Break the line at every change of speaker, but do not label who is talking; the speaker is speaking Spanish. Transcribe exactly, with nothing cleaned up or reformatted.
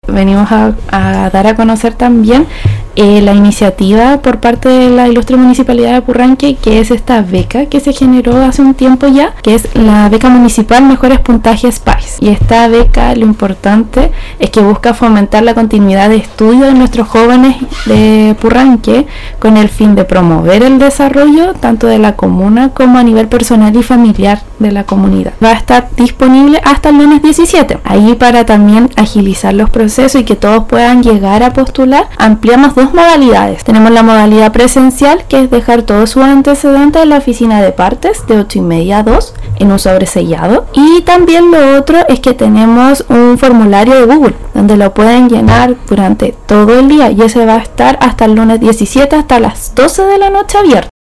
Venimos a, a dar a conocer también eh, la iniciativa por parte de la ilustre Municipalidad de Purranque, que es esta beca que se generó hace un tiempo ya, que es la beca municipal Mejores Puntajes P A I S. Y esta beca, lo importante es que busca fomentar la continuidad de estudio de nuestros jóvenes de Purranque con el fin de promover el desarrollo tanto de la comuna como a nivel personal y familiar de la comunidad. Va a estar disponible hasta el lunes diecisiete. Ahí, para también agilizar los procesos y que todos puedan llegar a postular, ampliamos dos modalidades. Tenemos la modalidad presencial, que es dejar todos sus antecedentes en la oficina de partes de ocho y media a dos en un sobresellado, y también lo otro es que tenemos un formulario de Google donde lo pueden llenar durante todo el día, y ese va a estar hasta el lunes diecisiete hasta las doce de la noche abierto.